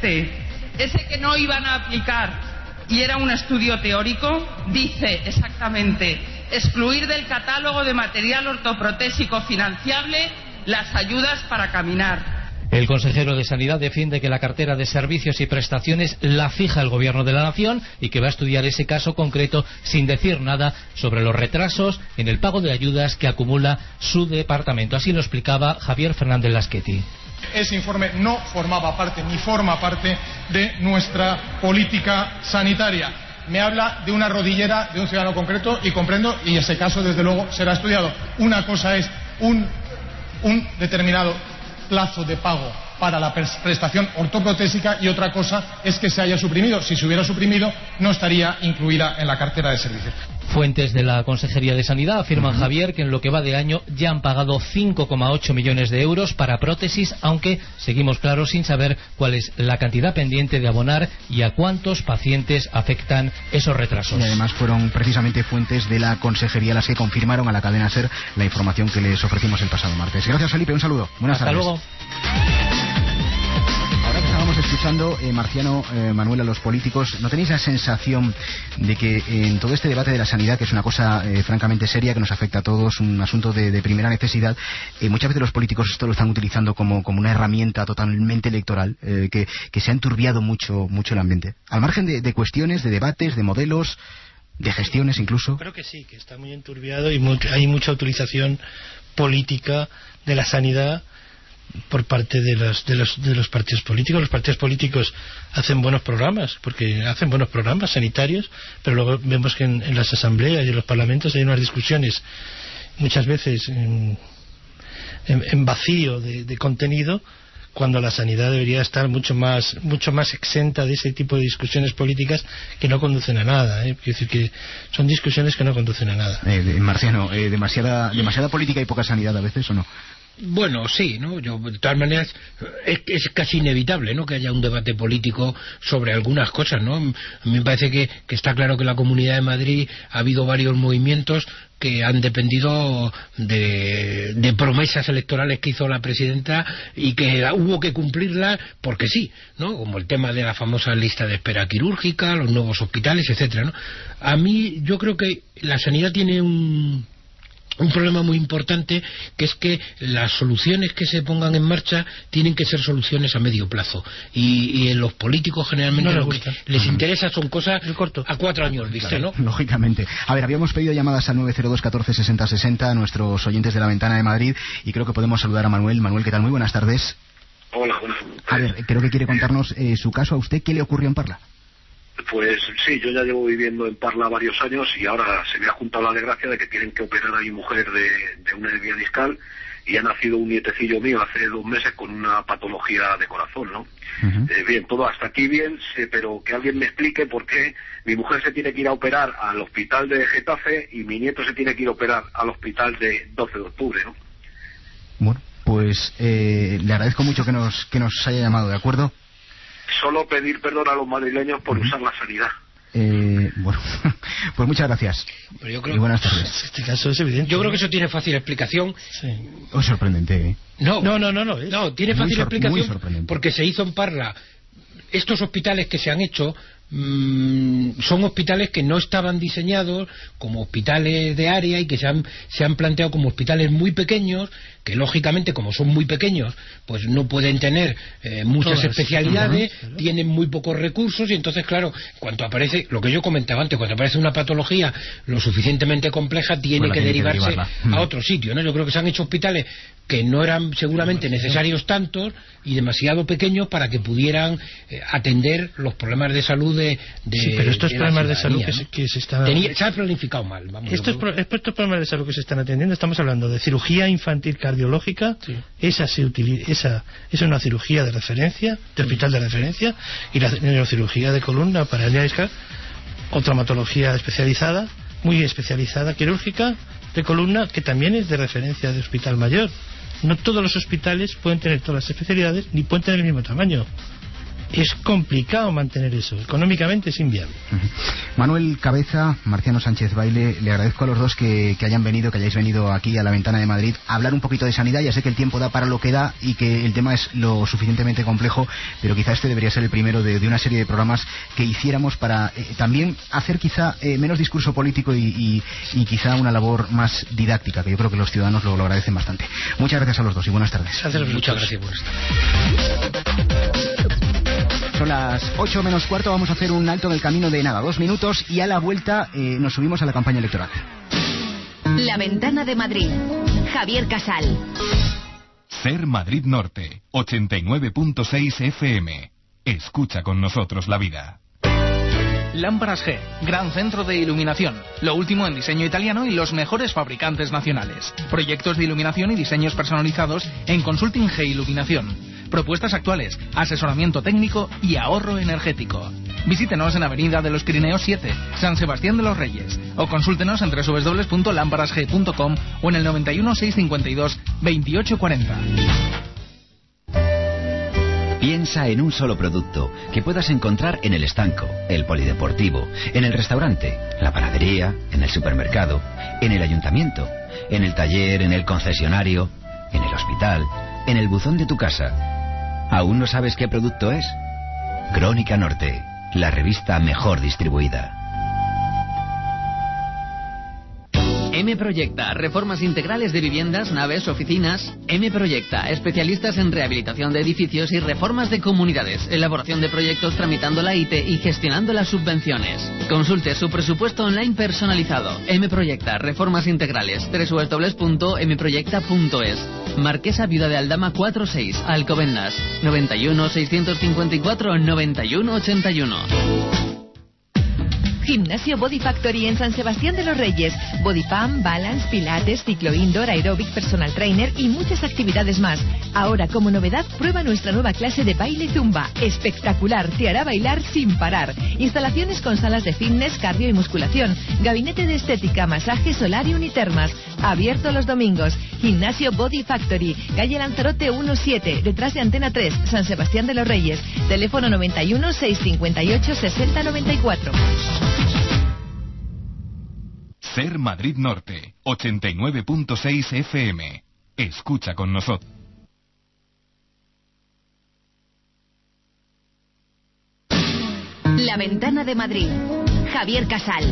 Ese que no iban a aplicar, y era un estudio teórico. Dice exactamente: excluir del catálogo de material ortoprotésico financiable las ayudas para caminar. El consejero de Sanidad defiende que la cartera de servicios y prestaciones la fija el Gobierno de la Nación y que va a estudiar ese caso concreto, sin decir nada sobre los retrasos en el pago de ayudas que acumula su departamento. Así lo explicaba Javier Fernández Laschetti. Ese informe no formaba parte ni forma parte de nuestra política sanitaria. Me habla de una rodillera de un ciudadano concreto y comprendo, y ese caso desde luego será estudiado. Una cosa es un determinado plazo de pago para la prestación ortoprotésica y otra cosa es que se haya suprimido. Si se hubiera suprimido, no estaría incluida en la cartera de servicios. Fuentes de la Consejería de Sanidad afirman, Javier, que en lo que va de año ya han pagado 5,8 millones de euros para prótesis, aunque seguimos claros sin saber cuál es la cantidad pendiente de abonar y a cuántos pacientes afectan esos retrasos. Y además fueron precisamente fuentes de la Consejería las que confirmaron a la cadena SER la información que les ofrecimos el pasado martes. Gracias, Felipe, un saludo. Buenas tardes. Hasta luego. Estábamos escuchando, Marciano, Manuel, a los políticos. ¿No tenéis la sensación de que en todo este debate de la sanidad, que es una cosa francamente seria, que nos afecta a todos, un asunto de primera necesidad, muchas veces los políticos esto lo están utilizando como una herramienta totalmente electoral, que se ha enturbiado mucho el ambiente? Al margen de cuestiones, de debates, de modelos, de gestiones incluso. Creo que sí, que está muy enturbiado y hay mucha utilización política de la sanidad por parte de los partidos políticos. Los partidos políticos hacen buenos programas, porque hacen buenos programas sanitarios, pero luego vemos que en las asambleas y en los parlamentos hay unas discusiones muchas veces en vacío de contenido, cuando la sanidad debería estar mucho más exenta de ese tipo de discusiones políticas que no conducen a nada. Quiero decir que son discusiones que no conducen a nada. Marciano, demasiada política y poca sanidad a veces, ¿o no? Bueno, sí, ¿no? Yo, de todas maneras, es casi inevitable, ¿no?, que haya un debate político sobre algunas cosas, ¿no? A mí me parece que está claro que en la Comunidad de Madrid ha habido varios movimientos que han dependido de promesas electorales que hizo la presidenta y que hubo que cumplirlas porque sí, ¿no? Como el tema de la famosa lista de espera quirúrgica, los nuevos hospitales, etcétera, ¿no? A mí, yo creo que la sanidad tiene un problema muy importante, que es que las soluciones que se pongan en marcha tienen que ser soluciones a medio plazo, y en los políticos generalmente lo que les interesa son cosas a 4 años vista, ¿no? Lógicamente. A ver, habíamos pedido llamadas al 902 14 60 60 a nuestros oyentes de la Ventana de Madrid, y creo que podemos saludar a Manuel. Manuel, ¿qué tal? Muy buenas tardes. Hola, buenas tardes. A ver, creo que quiere contarnos su caso. ¿A usted qué le ocurrió en Parla? Pues sí, yo ya llevo viviendo en Parla varios años y ahora se me ha juntado la desgracia de que tienen que operar a mi mujer de una hernia discal, y ha nacido un nietecillo mío hace 2 meses con una patología de corazón, ¿no? Bien, todo hasta aquí bien, pero que alguien me explique por qué mi mujer se tiene que ir a operar al hospital de Getafe y mi nieto se tiene que ir a operar al hospital de 12 de octubre, ¿no? Bueno, pues le agradezco mucho que nos haya llamado, ¿de acuerdo? Solo pedir perdón a los madrileños por usar la sanidad. Bueno, pues muchas gracias. Pero yo creo, y buenas tardes. Este caso es evidente. Yo creo que eso tiene fácil explicación. Sí. Es sorprendente, ¿eh? No, tiene fácil explicación porque se hizo en Parla. Estos hospitales que se han hecho son hospitales que no estaban diseñados como hospitales de área y que se han planteado como hospitales muy pequeños, que lógicamente, como son muy pequeños, pues no pueden tener muchas especialidades, tienen muy pocos recursos, y entonces, claro, cuando aparece, lo que yo comentaba antes, cuando aparece una patología lo suficientemente compleja, tiene que derivarse a otro sitio, ¿no? Yo creo que se han hecho hospitales que no eran seguramente necesarios tantos y demasiado pequeños para que pudieran atender los problemas de salud sí, pero estos problemas de salud que se están... Se ha planificado mal. Estos problemas de salud que se están atendiendo, estamos hablando de cirugía infantil cardiológica, sí. Esa es una cirugía de referencia, de hospital de referencia, y la neurocirugía de columna para hernia discal, o traumatología especializada, muy especializada, quirúrgica, de columna, que también es de referencia de hospital mayor. No todos los hospitales pueden tener todas las especialidades, ni pueden tener el mismo tamaño. Es complicado mantener eso, económicamente es inviable. Manuel Cabeza, Marciano Sánchez Baile, le agradezco a los dos que hayáis venido aquí a la Ventana de Madrid a hablar un poquito de sanidad. Ya sé que el tiempo da para lo que da y que el tema es lo suficientemente complejo, pero quizá este debería ser el primero de una serie de programas que hiciéramos para también hacer quizá menos discurso político y quizá una labor más didáctica, que yo creo que los ciudadanos lo agradecen bastante. Muchas gracias a los dos y buenas tardes. Muchas gracias, buenas tardes. Son las 8 menos cuarto, vamos a hacer un alto en el camino de 2 minutos y a la vuelta nos subimos a la campaña electoral. La Ventana de Madrid. Javier Casal. Ser Madrid Norte, 89.6 FM. Escucha con nosotros la vida. Lámparas G, gran centro de iluminación. Lo último en diseño italiano y los mejores fabricantes nacionales. Proyectos de iluminación y diseños personalizados en Consulting G Iluminación. propuestas actuales, asesoramiento técnico y ahorro energético. Visítenos en Avenida de los Pirineos 7, San Sebastián de los Reyes, o consúltenos en www.lamparasg.com o en el 91 652 2840. Piensa en un solo producto que puedas encontrar en el estanco, el polideportivo, en el restaurante, la panadería, en el supermercado, en el ayuntamiento, en el taller, en el concesionario, en el hospital, en el buzón de tu casa. ¿Aún no sabes qué producto es? Crónica Norte, la revista mejor distribuida. M Proyecta, reformas integrales de viviendas, naves, oficinas. M Proyecta, especialistas en rehabilitación de edificios y reformas de comunidades, elaboración de proyectos tramitando la IT y gestionando las subvenciones. Consulte su presupuesto online personalizado. M Proyecta, reformas integrales, www.mproyecta.es. Marquesa Viuda de Aldama 46, Alcobendas, 91 654 91 81. Gimnasio Body Factory en San Sebastián de los Reyes. Body Pump, Balance, Pilates, Ciclo Indoor, Aerobic, Personal Trainer y muchas actividades más. Ahora, como novedad, prueba nuestra nueva clase de baile Zumba. Espectacular, te hará bailar sin parar. Instalaciones con salas de fitness, cardio y musculación. Gabinete de estética, masaje, solarium y termas. Abierto los domingos. Gimnasio Body Factory, calle Lanzarote 17, detrás de Antena 3, San Sebastián de los Reyes. Teléfono 91 658 60 94. Ser Madrid Norte, 89.6 FM. Escucha con nosotros. La Ventana de Madrid. Javier Casal.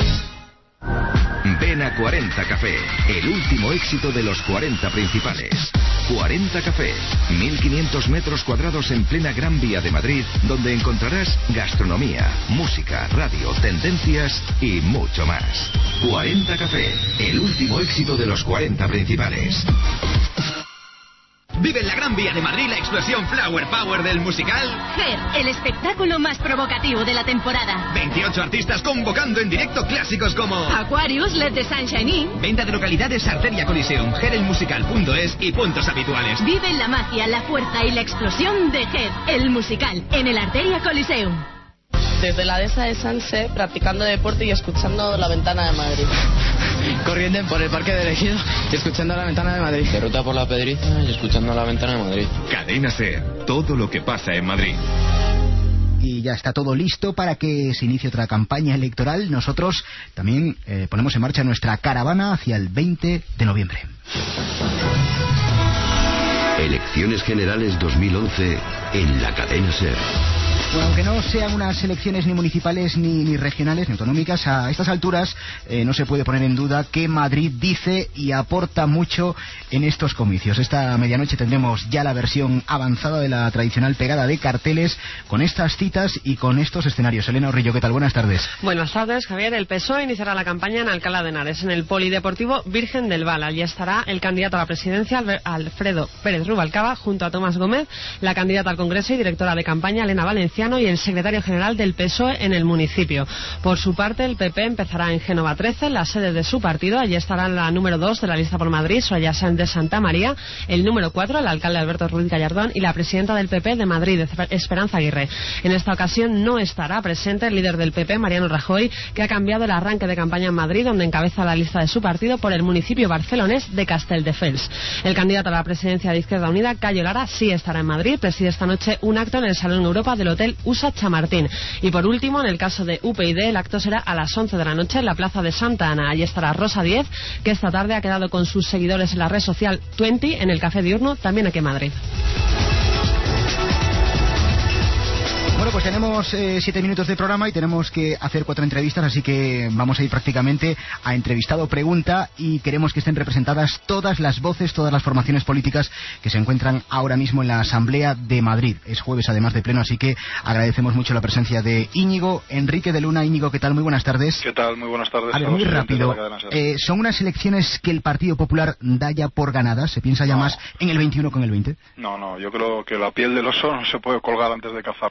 Ven a 40 Café, el último éxito de los 40 principales. 40 Café, 1500 metros cuadrados en plena Gran Vía de Madrid, donde encontrarás gastronomía, música, radio, tendencias y mucho más. 40 Café, el último éxito de los 40 principales. Vive en la Gran Vía de Madrid la explosión Flower Power del musical Her, el espectáculo más provocativo de la temporada. 28 artistas convocando en directo clásicos como Aquarius, Let the Sunshine In. Venta de localidades Arteria Coliseum, herelmusical.es y puntos habituales. Vive la magia, la fuerza y la explosión de Her, el musical, en el Arteria Coliseum. Desde la dehesa de Sanse, practicando deporte y escuchando La Ventana de Madrid. Corriendo por el Parque de Ejido y escuchando La Ventana de Madrid. De ruta por la Pedriza y escuchando La Ventana de Madrid. Cadena SER, todo lo que pasa en Madrid. Y ya está todo listo para que se inicie otra campaña electoral. Nosotros también ponemos en marcha nuestra caravana hacia el 20 de noviembre. Elecciones Generales 2011 en la Cadena SER. Bueno, aunque no sean unas elecciones ni municipales ni regionales ni autonómicas, a estas alturas no se puede poner en duda que Madrid dice y aporta mucho en estos comicios. Esta medianoche tendremos ya la versión avanzada de la tradicional pegada de carteles con estas citas y con estos escenarios. Elena Orrillo, ¿qué tal? Buenas tardes. Buenas tardes, Javier. El PSOE iniciará la campaña en Alcalá de Henares, en el Polideportivo Virgen del Val. Allí estará el candidato a la presidencia, Alfredo Pérez Rubalcaba, junto a Tomás Gómez, la candidata al Congreso y directora de campaña, Elena Valenciano, y el secretario general del PSOE en el municipio. Por su parte, el PP empezará en Génova 13, la sede de su partido. Allí estará la número 2 de la lista por Madrid, Soraya Sáenz de Santa María, el número 4, el alcalde Alberto Ruiz Gallardón, y la presidenta del PP de Madrid, Esperanza Aguirre. En esta ocasión no estará presente el líder del PP, Mariano Rajoy, que ha cambiado el arranque de campaña en Madrid, donde encabeza la lista de su partido por el municipio barcelonés de Castelldefels. El candidato a la presidencia de Izquierda Unida, Cayo Lara, sí estará en Madrid. Preside esta noche un acto en el Salón Europa del Hotel USA Chamartín. Y por último, en el caso de UPyD, el acto será a las 11 de la noche en la Plaza de Santa Ana. Allí estará Rosa Díez, que esta tarde ha quedado con sus seguidores en la red social 20 en el Café Diurno, también aquí en Madrid. Bueno, pues tenemos 7 minutos de programa y tenemos que hacer 4 entrevistas, así que vamos a ir prácticamente a entrevistado pregunta y queremos que estén representadas todas las voces, todas las formaciones políticas que se encuentran ahora mismo en la Asamblea de Madrid. Es jueves además de pleno, así que agradecemos mucho la presencia de Íñigo Enrique de Luna. Íñigo, ¿qué tal? Muy buenas tardes. ¿Qué tal? Muy buenas tardes. A ver, muy rápido. ¿Son unas elecciones que el Partido Popular da ya por ganadas? ¿Se piensa ya más en el 21 que en el 20? No, yo creo que la piel del oso no se puede colgar antes de cazarlo. Yo creo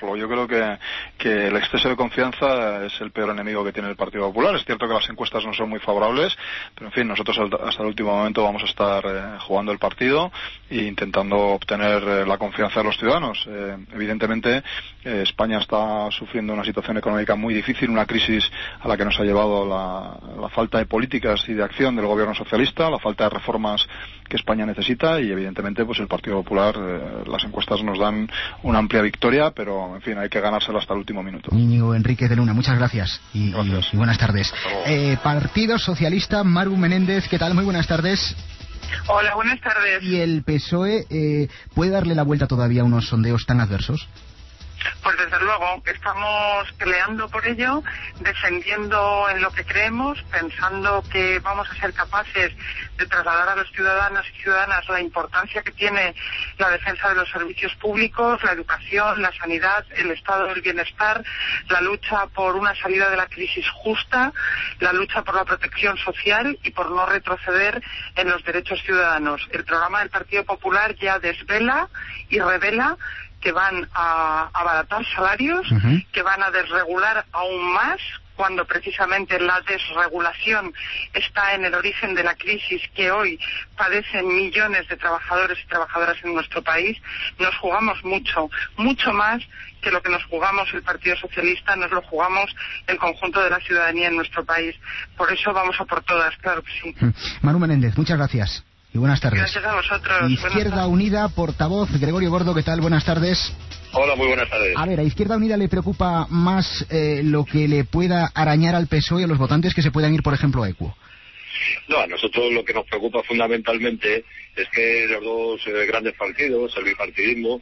que el exceso de confianza es el peor enemigo que tiene el Partido Popular. Es cierto que las encuestas no son muy favorables, pero en fin, nosotros hasta el último momento vamos a estar jugando el partido e intentando obtener la confianza de los ciudadanos. Evidentemente, España está sufriendo una situación económica muy difícil, una crisis a la que nos ha llevado la falta de políticas y de acción del gobierno socialista, la falta de reformas que España necesita, y evidentemente pues el Partido Popular, las encuestas nos dan una amplia victoria, pero en fin, hay que ganársela hasta el último minuto. Íñigo Enríquez de Luna, muchas gracias y buenas tardes. Partido Socialista, Maru Menéndez, ¿qué tal? Muy buenas tardes. Hola, buenas tardes. ¿Y el PSOE puede darle la vuelta todavía a unos sondeos tan adversos? Pues desde luego, estamos peleando por ello, defendiendo en lo que creemos, pensando que vamos a ser capaces de trasladar a los ciudadanos y ciudadanas la importancia que tiene la defensa de los servicios públicos, la educación, la sanidad, el estado del bienestar, la lucha por una salida de la crisis justa, la lucha por la protección social y por no retroceder en los derechos ciudadanos. El programa del Partido Popular ya desvela y revela que van a abaratar salarios, que van a desregular aún más, cuando precisamente la desregulación está en el origen de la crisis que hoy padecen millones de trabajadores y trabajadoras en nuestro país. Nos jugamos mucho más que lo que nos jugamos el Partido Socialista, nos lo jugamos el conjunto de la ciudadanía en nuestro país. Por eso vamos a por todas, claro que sí. Maru Menéndez, muchas gracias. Y buenas tardes. Gracias a vosotros. Izquierda Unida, portavoz, Gregorio Gordo, ¿qué tal? Buenas tardes. Hola, muy buenas tardes. A ver, ¿a Izquierda Unida le preocupa más lo que le pueda arañar al PSOE y a los votantes que se puedan ir, por ejemplo, a Equo? No, a nosotros lo que nos preocupa fundamentalmente es que los dos grandes partidos, el bipartidismo,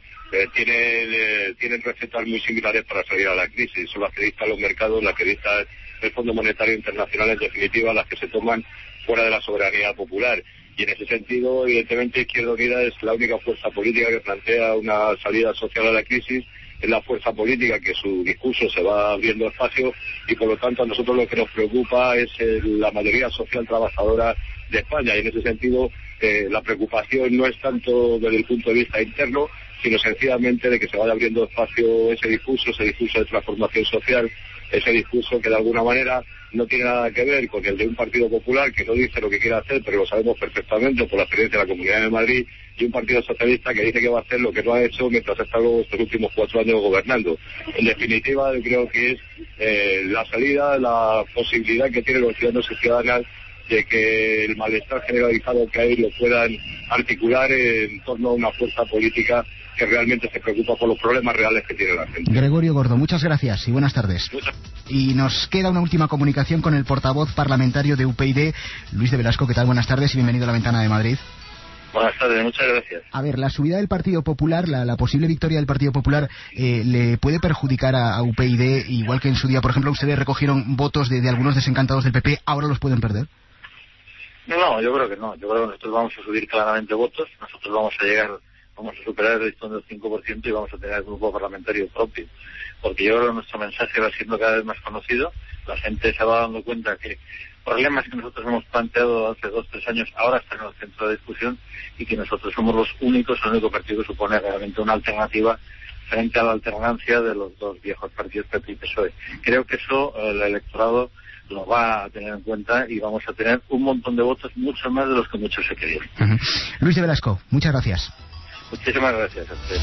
tienen recetas muy similares para salir a la crisis. Son las que dictan los mercados, las que dictan el Fondo Monetario Internacional, en definitiva, las que se toman fuera de la soberanía popular. Y en ese sentido, evidentemente, Izquierda Unida es la única fuerza política que plantea una salida social a la crisis, es la fuerza política que su discurso se va abriendo espacio, y por lo tanto a nosotros lo que nos preocupa es la mayoría social trabajadora de España, y en ese sentido la preocupación no es tanto desde el punto de vista interno, sino sencillamente de que se vaya abriendo espacio ese discurso de transformación social, ese discurso que de alguna manera no tiene nada que ver con el de un Partido Popular que no dice lo que quiere hacer, pero lo sabemos perfectamente por la experiencia de la Comunidad de Madrid, y un Partido Socialista que dice que va a hacer lo que no ha hecho mientras ha estado estos últimos 4 años gobernando. En definitiva, yo creo que es la salida, la posibilidad que tienen los ciudadanos y ciudadanas de que el malestar generalizado que hay lo puedan articular en torno a una fuerza política que realmente se preocupa por los problemas reales que tiene la gente. Gregorio Gordo, muchas gracias y buenas tardes. Y nos queda una última comunicación con el portavoz parlamentario de UPyD, Luis de Velasco. ¿Qué tal? Buenas tardes y bienvenido a La Ventana de Madrid. Buenas tardes, muchas gracias. A ver, la subida del Partido Popular, la posible victoria del Partido Popular, ¿le puede perjudicar a UPyD, igual que en su día, por ejemplo, ustedes recogieron votos de algunos desencantados del PP, ahora los pueden perder? No, yo creo que no. Yo creo que nosotros vamos a subir claramente votos, nosotros vamos a superar el listón del 5% y vamos a tener el grupo parlamentario propio. Porque yo creo que nuestro mensaje va siendo cada vez más conocido, la gente se va dando cuenta que problemas que nosotros hemos planteado hace 2-3 años ahora están en el centro de discusión, y que nosotros somos el único partido que supone realmente una alternativa frente a la alternancia de los dos viejos partidos PP y PSOE. Creo que eso el electorado lo va a tener en cuenta y vamos a tener un montón de votos, mucho más de los que muchos se querían. Luis de Velasco, muchas gracias. Muchísimas gracias a usted.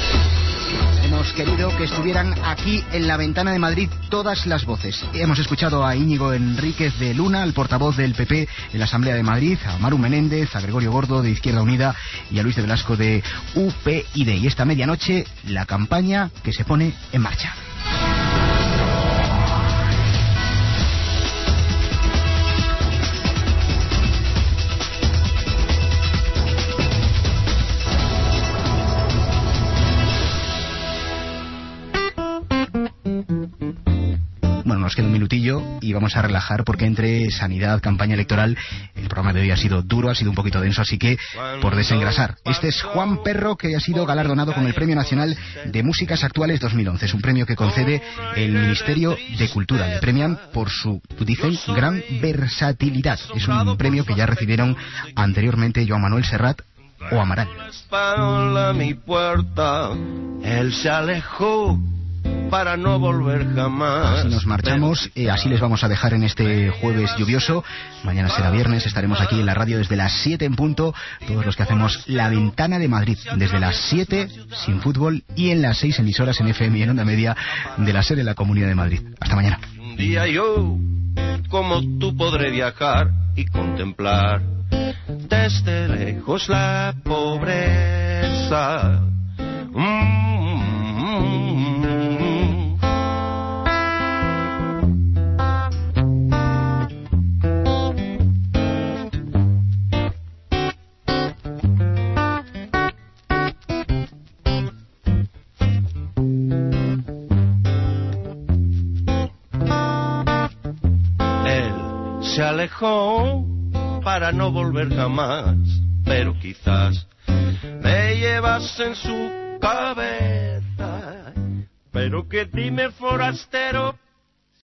Hemos querido que estuvieran aquí en La Ventana de Madrid todas las voces. Hemos escuchado a Íñigo Enríquez de Luna, el portavoz del PP en la Asamblea de Madrid, a Maru Menéndez, a Gregorio Gordo de Izquierda Unida y a Luis de Velasco de UPyD. Y esta medianoche, la campaña que se pone en marcha. Nos queda un minutillo y vamos a relajar, porque entre sanidad, campaña electoral, el programa de hoy ha sido duro, ha sido un poquito denso, así que por desengrasar. Este es Juan Perro, que ha sido galardonado con el Premio Nacional de Músicas Actuales 2011. Es un premio que concede el Ministerio de Cultura. Le premian por su, dicen, gran versatilidad. Es un premio que ya recibieron anteriormente Joan Manuel Serrat o Amaral. A mi puerta, él se alejó para no volver jamás. Así nos marchamos, así les vamos a dejar en este jueves lluvioso. Mañana será viernes, estaremos aquí en la radio desde las 7 en punto, todos los que hacemos La Ventana de Madrid, desde las 7 sin fútbol y en las 6 emisoras en FM y en onda media de la SER en la Comunidad de Madrid. Hasta mañana. Un día yo, como tú, podré viajar y contemplar desde lejos la pobreza. Él se alejó para no volver jamás, pero quizás me llevas en su cabeza. Pero que dime, forastero,